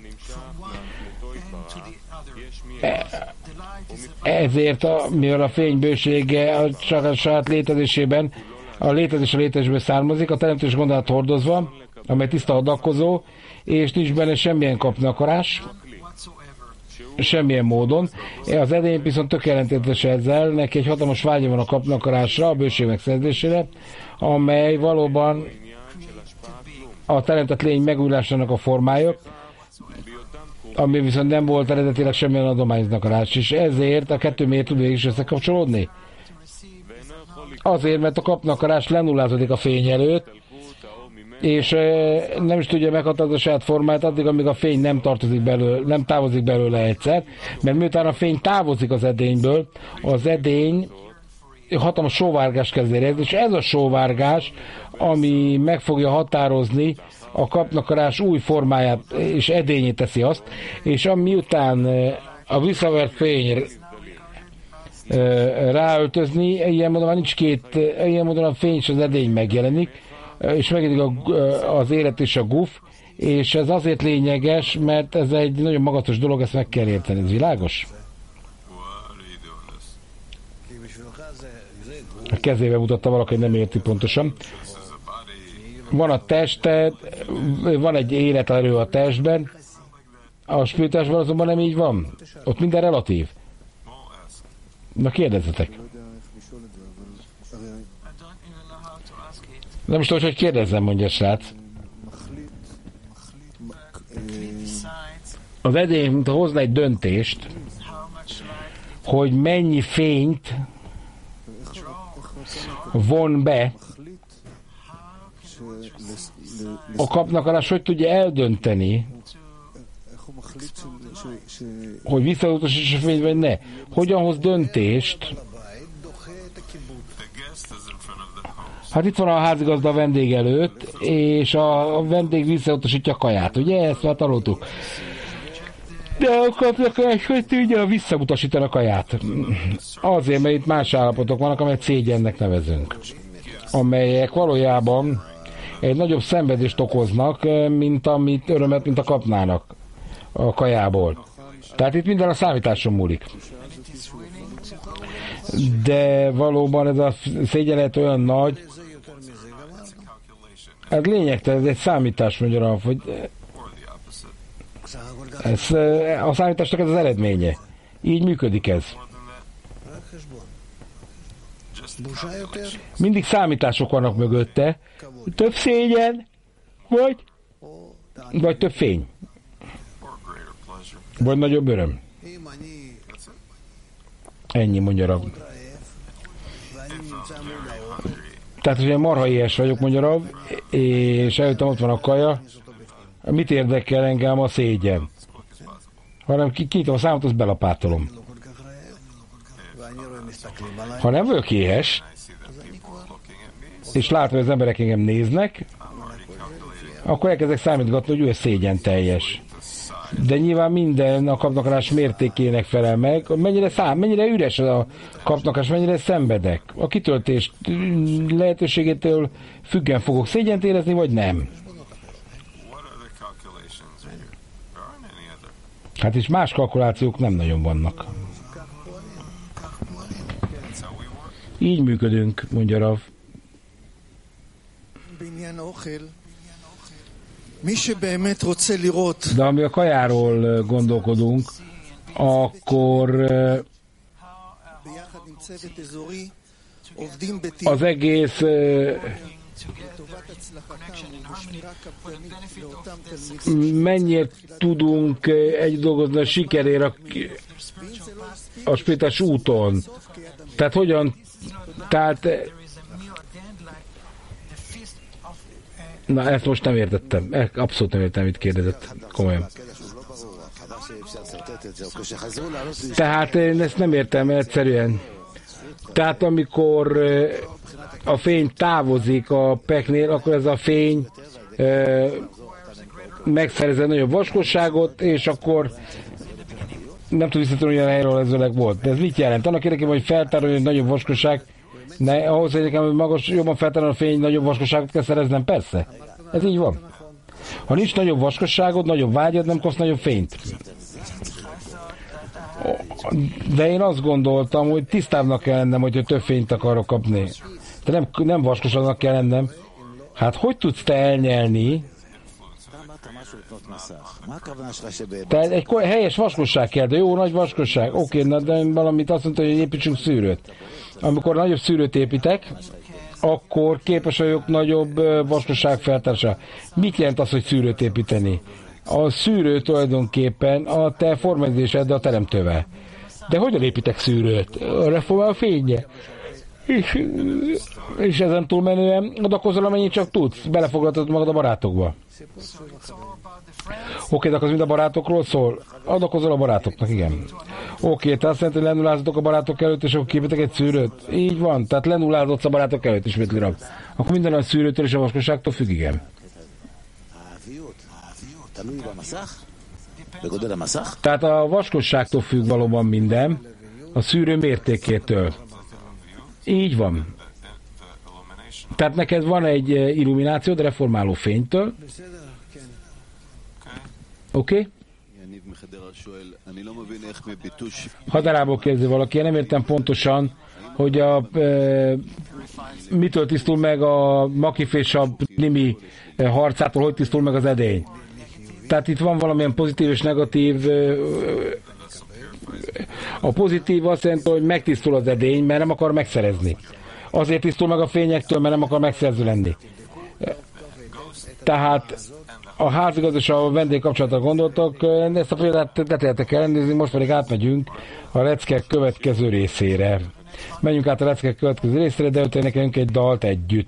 [SPEAKER 1] ezért, a, mivel a fény bősége a, csak a saját létezésében, a létezés a létezésből származik, a teremtős gondolat hordozva, amely tiszta adakozó, és nincs benne semmilyen kapni akarás, semmilyen módon. Az edény viszont tök ellentétes ezzel, neki egy hatalmas vágya van a kapni akarásra, a bőség megszerzésére, amely valóban a teremtett lény megújulásának a formája, ami viszont nem volt eredetileg semmilyen adományoznak akarás, és ezért a kettő miért tud végig is összekapcsolódni? Azért, mert a kapnakarás lenullázódik a fény előtt, és nem is tudja meghatározni a saját formáját addig, amíg a fény nem tartozik belőle, nem távozik belőle egyszer, mert miután a fény távozik az edényből, az edény hatalmas sóvárgás kezd érezni, és ez a sóvárgás, ami meg fogja határozni a kapnakarás új formáját, és edényét teszi azt, és miután a visszavert fény ráöltözni, ilyen módon nincs két, ilyen módon a fény és az edény megjelenik, és megjelenik az élet és a guf, és ez azért lényeges, mert ez egy nagyon magatos dolog, ezt meg kell érteni. Ez világos? A kezébe mutatta valaki, hogy nem érti pontosan. Van a tested, van egy életerő a testben, a spiritásban azonban nem így van. Ott minden relatív. Na kérdezzetek. Nem is tudom, hogy kérdezzem, mondja a srác. Az edény, mint hozna egy döntést, hogy mennyi fényt von be a kapnakarás, hogy tudja eldönteni, hogy visszautasítsa a fényt, vagy ne. Hogyan hoz döntést? Hát itt van a házigazda a vendég előtt, és a vendég visszautasítja a kaját, ugye? Ezt már tanultuk. De a kapnakarás, hogy tudja visszautasítani a kaját? Azért, mert itt más állapotok vannak, amelyet szégyennek nevezünk. Amelyek valójában egy nagyobb szenvedést okoznak, mint amit örömet, mint a kapnának a kajából. Tehát itt minden a számításon múlik. De valóban ez a szégyenlet olyan nagy, ez lényegtelen, ez egy számítás, mondja, hogy ez, a számításnak ez az eredménye. Így működik ez. Mindig számítások vannak mögötte. Több szégyen, vagy, vagy több fény. Vagy nagyobb öröm. Ennyi, mondja Rav. Tehát, hogy én marha éhes vagyok, mondja Rav, és előttem ott van a kaja, mit érdekel engem a szégyen? Hanem kinyitom a számot, azt belapátolom. Ha nem vagyok éhes, és látom, hogy az emberek engem néznek, akkor elkezdek számítgatni, hogy ő szégyen teljes. De nyilván minden a kapnakarás mértékének felel meg, mennyire szám, mennyire üres a kapnakarás, mennyire szenvedek. A kitöltés lehetőségétől függen fogok szégyent érezni, vagy nem. Hát és más kalkulációk nem nagyon vannak. Így működünk, mondja Rav. De ami a kajáról gondolkodunk, akkor az egész mennyire tudunk egy dolgozni a sikerére a, a spirites úton. Tehát hogyan, tehát na, ezt most nem értettem. Abszolút nem értem, mit kérdezett. Komolyan. Tehát én ezt nem értem egyszerűen. Tehát amikor a fény távozik a peknél, akkor ez a fény megszerez nagyobb vaskosságot, és akkor nem tud visszatérni olyan helyről, ez öleg volt. De ez mit jelent? Annak érdekében, hogy feltároljon egy nagyobb vaskosság, ne, ahhoz, hogy magas, jobban feltároljon a fény, nagyobb vaskosságot kell szereznem, persze. Ez így van. Ha nincs nagyobb vaskosságod, nagyobb vágyad, nem kapsz nagyobb fényt. De én azt gondoltam, hogy tisztábbnak kell lennem, hogyha több fényt akarok kapni. De nem, nem vaskosabbnak kell lennem. Hát hogy tudsz te elnyelni? Tehát egy helyes vaskosság kell, de jó nagy vaskosság. Oké, na, de valamit azt mondta, hogy építsünk szűrőt. Amikor nagyobb szűrőt építek, akkor képes vagyok nagyobb vaskosság feltársa. Mit jelent az, hogy szűrőt építeni? A szűrő tulajdonképpen a te formázésed a teremtővel. De hogyan építek szűrőt? A reformál a fénye. És, és ezen túlmenően adakozol, amennyit csak tudsz. Belefoglaltad magad a barátokba. Oké, de az mind a barátokról szól? Adakozol a barátoknak, igen. Oké, tehát azt jelenti, hogy lenullázatok a barátok előtt, és akkor képítek egy szűrőt? Így van, tehát lenullázodsz a barátok előtt, ismétli Rav. Akkor minden a szűrőtől és a vaskosságtól függ, igen. Tehát a vaskosságtól függ valóban minden, a szűrő mértékétől. Így van. Tehát neked van egy illuminációd reformáló fénytől. Oké? Okay? Hadarából kérdezi valaki, én nem értem pontosan, hogy a, e, mitől tisztul meg a Makif és a Nimi harcától, hogy tisztul meg az edény. Tehát itt van valamilyen pozitív és negatív. A pozitív azt jelenti, hogy megtisztul az edény, mert nem akar megszerezni. Azért tisztul meg a fényektől, mert nem akar megszerző lenni. Tehát a házigazda és a vendég kapcsolatra gondoltak, ezt a példát teteletek ellenőrizni, most pedig átmegyünk a leckek következő részére. Menjünk át a leckek következő részére, de utána nekünk egy dalt együtt.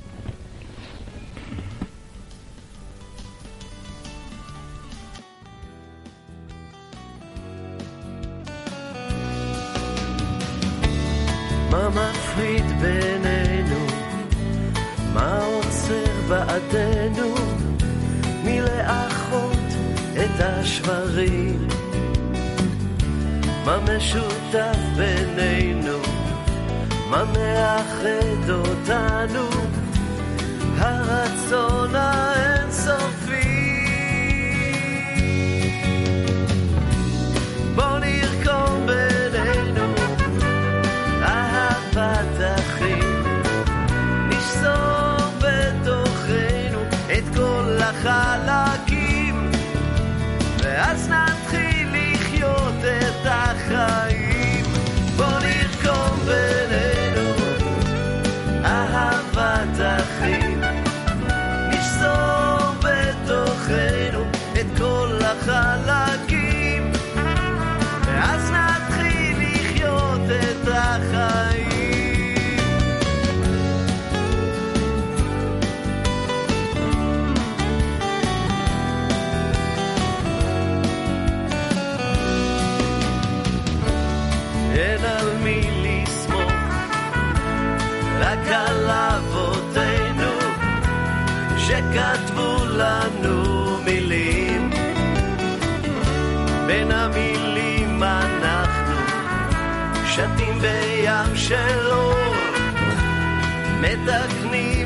[SPEAKER 2] מה מפריד בינינו? מה עוצר בעדנו? מלאחות את השברים? מה משותף בינינו? מה מאחד אותנו? הרצון האינסופי. בוא נרקום בינינו אהבת אחים, נשסור בתוכנו את כל החלקים, ואז נתחיל לחיות את החיים. אין על מי לסמוך, רק על אבותינו שכתבו לנו מילים. בין המילים אנחנו שתים בים של אור, מתקנים